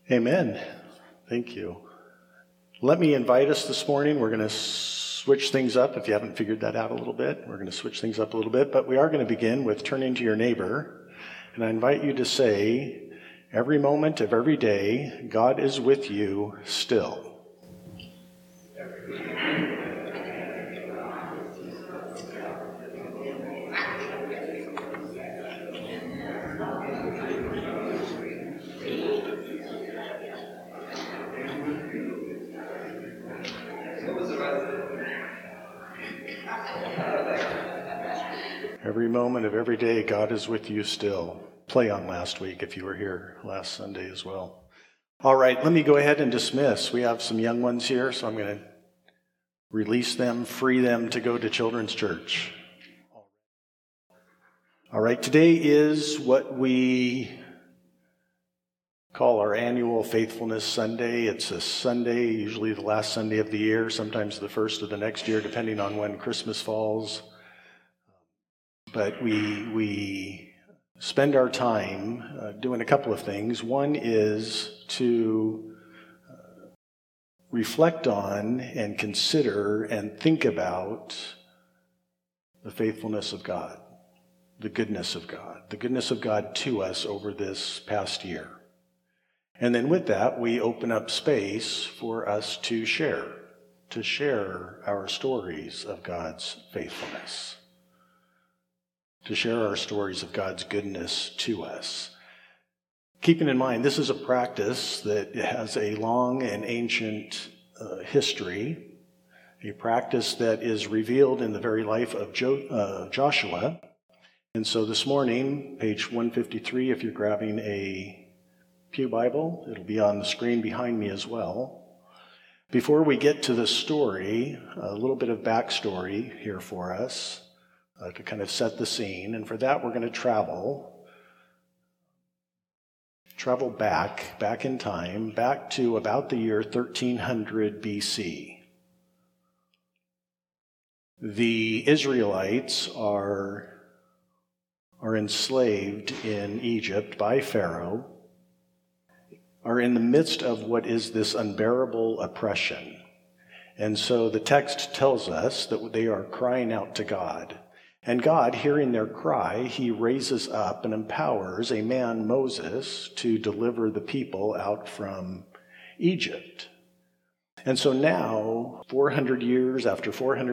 Amen. Thank you. Let me invite us this morning. We're going to switch things up. If you haven't figured that out a little bit, we're going to switch things up a little bit. But we are going to begin with turning to your neighbor. And I invite you to say, every moment of every day, God is with you still. Every moment of every day, God is with you still. Play on last week if you were here last Sunday as well. All right, let me go ahead and dismiss. We have some young ones here, so I'm going to release them, free them to go to Children's Church. All right, today is what we call our annual Faithfulness Sunday. It's a Sunday, usually the last Sunday of the year, sometimes the first of the next year, depending on when Christmas falls. But we spend our time doing a couple of things. One is to reflect on and consider and think about the faithfulness of God, the goodness of God to us over this past year. And then with that, we open up space for us to share our stories of God's faithfulness, to share our stories of God's goodness to us. Keeping in mind, this is a practice that has a long and ancient history, a practice that is revealed in the very life of Joshua. And so this morning, page 153, if you're grabbing a Pew Bible, it'll be on the screen behind me as well. Before we get to the story, a little bit of backstory here for us. To kind of set the scene. And for that, we're going to travel back in time, back to about the year 1300 BC. The Israelites are enslaved in Egypt by Pharaoh, are in the midst of what is this unbearable oppression. And so the text tells us that they are crying out to God. And God, hearing their cry, he raises up and empowers a man, Moses, to deliver the people out from Egypt. And so now, 400 years of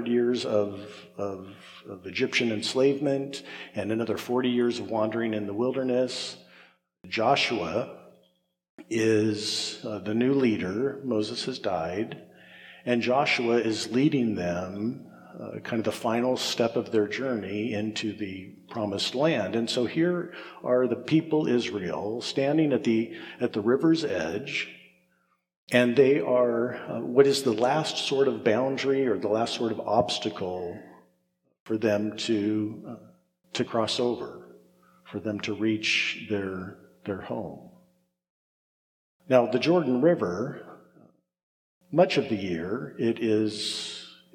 Egyptian enslavement and another 40 years of wandering in the wilderness, Joshua is the new leader. Moses has died, and Joshua is leading them kind of the final step of their journey into the promised land. And so here are the people Israel standing at the river's edge, and they are what is the last sort of boundary or the last sort of obstacle for them to cross over, for them to reach their home. Now, the Jordan River, much of the year, it is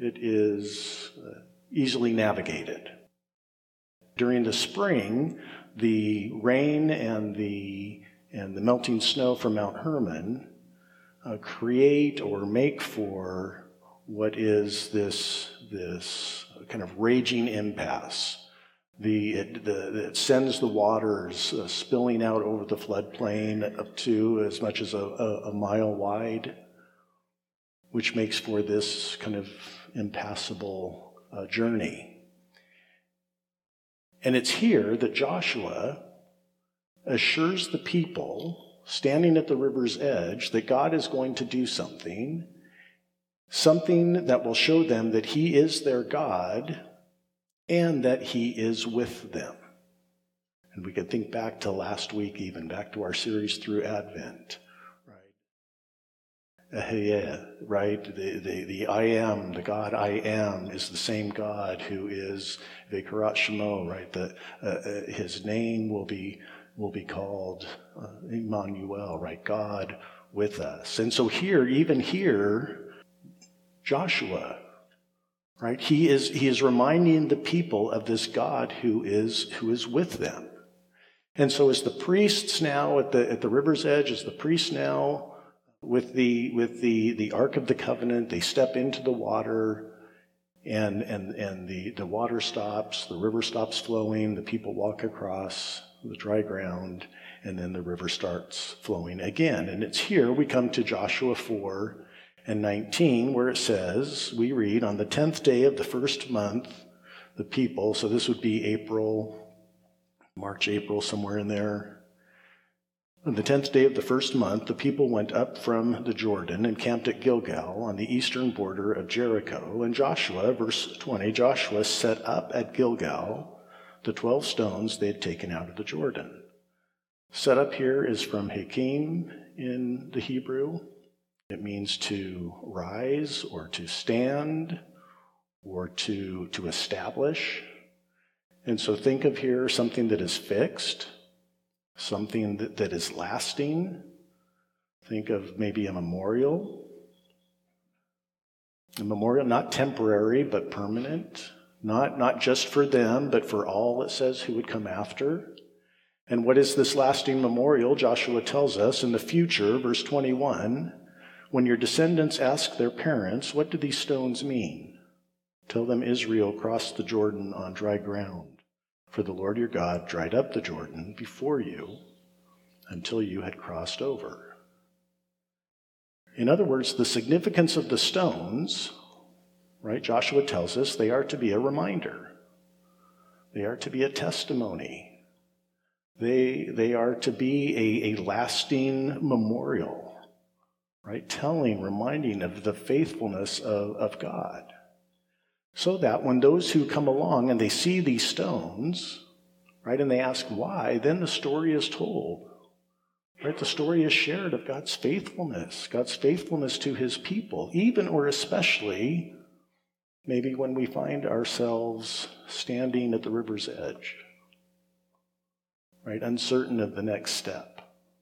easily navigated. During the spring, the rain and the melting snow from Mount Hermon create or make for what is this kind of raging impasse. It sends the waters spilling out over the floodplain up to as much as a mile wide, which makes for this kind of impassable journey. And it's here that Joshua assures the people standing at the river's edge that God is going to do something that will show them that he is their God and that he is with them. And we could think back to last week, even back to our series through Advent. Right? The I am, the God I am, is the same God who is Vekarat Shemo, right? His name will be called Emmanuel, right? God with us. And so even here, Joshua, right? He is reminding the people of this God who is with them. And so as the priests now at the river's edge, as the priests now with the Ark of the Covenant, they step into the water, and the water stops, the river stops flowing, the people walk across the dry ground, and then the river starts flowing again. And it's here we come to Joshua 4:19, where it says, we read, on the 10th day of the first month, the people, so this would be March, April, somewhere in there. On the 10th day of the first month, the people went up from the Jordan and camped at Gilgal on the eastern border of Jericho. And Joshua, verse 20, Joshua set up at Gilgal the 12 stones they had taken out of the Jordan. Set up here is from Hakim in the Hebrew. It means to rise or to stand or to establish. And so think of here something that is fixed, something that is lasting. Think of maybe a memorial. A memorial, not temporary, but permanent. Not just for them, but for all, it says, who would come after. And what is this lasting memorial? Joshua tells us in the future, verse 21, when your descendants ask their parents, what do these stones mean? Tell them Israel crossed the Jordan on dry ground. For the Lord your God dried up the Jordan before you until you had crossed over. In other words, the significance of the stones, right, Joshua tells us they are to be a reminder. They are to be a testimony. They are to be a lasting memorial, right, reminding of the faithfulness of God. So that when those who come along and they see these stones, right, and they ask why, then the story is told. Right? The story is shared of God's faithfulness to his people, even or especially maybe when we find ourselves standing at the river's edge, right, uncertain of the next step.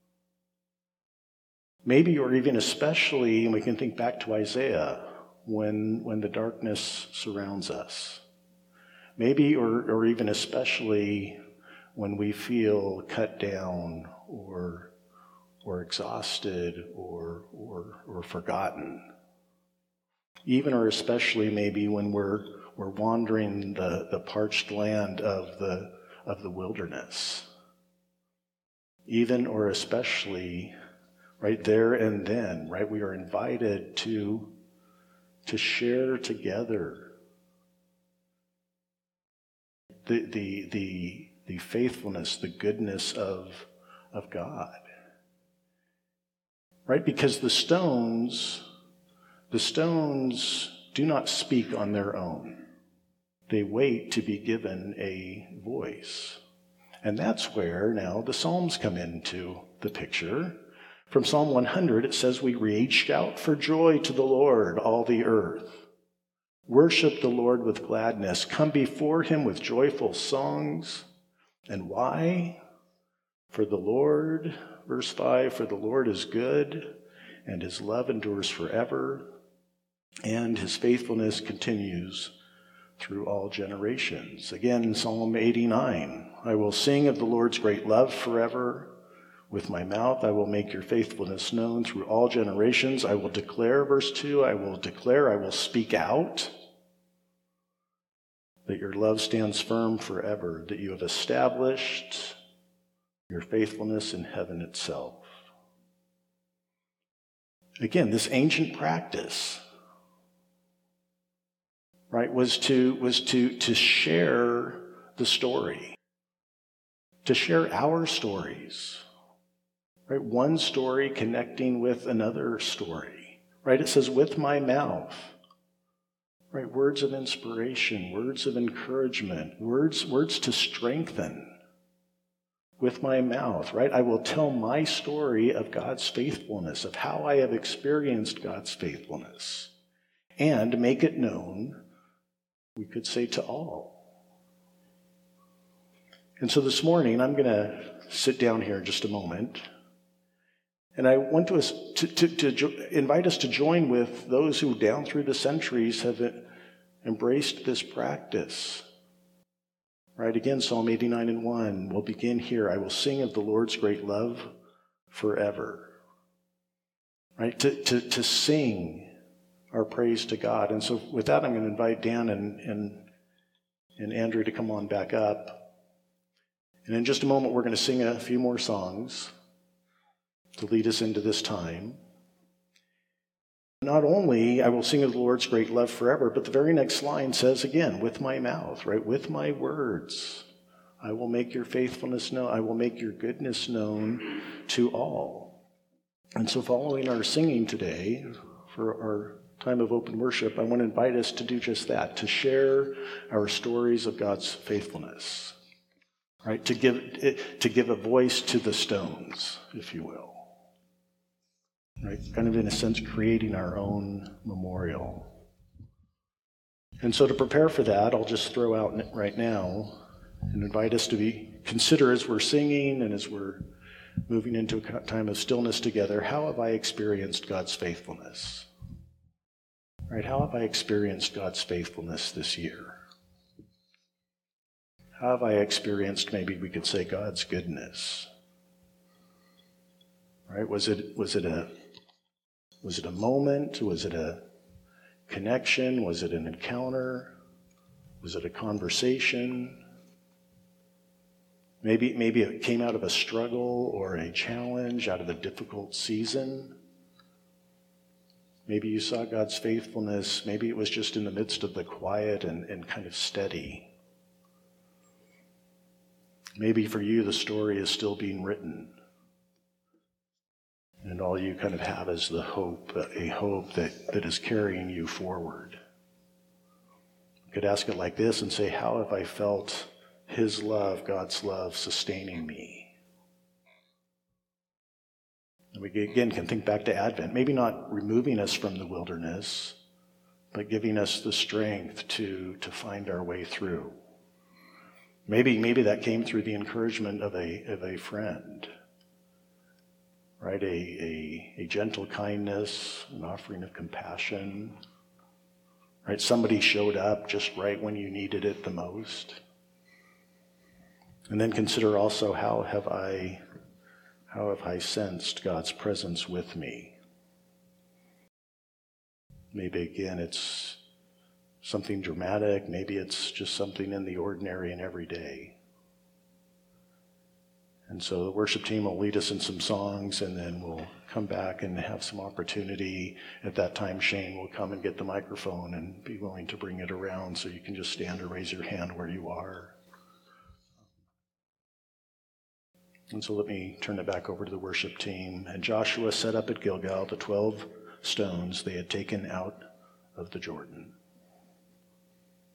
Maybe or even especially, and we can think back to Isaiah, when the darkness surrounds us. Maybe or even especially when we feel cut down or exhausted or forgotten. Even or especially maybe when we're wandering the parched land of the wilderness. Even or especially right there and then, right, we are invited to share together the faithfulness, the goodness of God. Right? Because the stones do not speak on their own. They wait to be given a voice. And that's where now the Psalms come into the picture. From Psalm 100, it says, we reach out for joy to the Lord, all the earth. Worship the Lord with gladness. Come before him with joyful songs. And why? For the Lord, verse 5, for the Lord is good, and his love endures forever, and his faithfulness continues through all generations. Again, Psalm 89, I will sing of the Lord's great love forever. With my mouth I will make your faithfulness known through all generations. I will declare, verse 2, I will speak out that your love stands firm forever, that you have established your faithfulness in heaven itself. Again, this ancient practice, right, was to share the story, to share our stories. Right? One story connecting with another story. Right? It says, with my mouth. Right? Words of inspiration, words of encouragement, words to strengthen. With my mouth, right? I will tell my story of God's faithfulness, of how I have experienced God's faithfulness, and make it known, we could say, to all. And so this morning, I'm going to sit down here in just a moment. And I want to invite us to join with those who down through the centuries have embraced this practice Right, again, Psalm 89:1. We'll begin here. I will sing of the Lord's great love forever. Right, to sing our praise to God. And so with that, I'm going to invite Dan and Andrew to come on back up. And in just a moment, we're going to sing a few more songs to lead us into this time. Not only I will sing of the Lord's great love forever, but the very next line says again, with my mouth, right? With my words, I will make your faithfulness known. I will make your goodness known to all. And so following our singing today, for our time of open worship, I want to invite us to do just that, to share our stories of God's faithfulness. Right, to give a voice to the stones, if you will. Right, kind of in a sense creating our own memorial. And so to prepare for that, I'll just throw out right now and invite us to consider as we're singing and as we're moving into a time of stillness together, how have I experienced God's faithfulness? Right, how have I experienced God's faithfulness this year? How have I experienced, maybe we could say, God's goodness? Right? Was it a moment? Was it a connection? Was it an encounter? Was it a conversation? Maybe it came out of a struggle or a challenge, out of a difficult season. Maybe you saw God's faithfulness. Maybe it was just in the midst of the quiet and kind of steady. Maybe for you, the story is still being written. And all you kind of have is a hope that is carrying you forward. You could ask it like this and say, how have I felt His love, God's love, sustaining me? And we again can think back to Advent, maybe not removing us from the wilderness, but giving us the strength to find our way through. Maybe that came through the encouragement of a friend, right? A gentle kindness, an offering of compassion, right? Somebody showed up just right when you needed it the most. And then consider also, how have I sensed God's presence with me? Maybe again it's something dramatic, maybe it's just something in the ordinary and everyday. And so the worship team will lead us in some songs, and then we'll come back and have some opportunity. At that time, Shane will come and get the microphone and be willing to bring it around, so you can just stand or raise your hand where you are. And so let me turn it back over to the worship team. And Joshua set up at Gilgal the 12 stones they had taken out of the Jordan.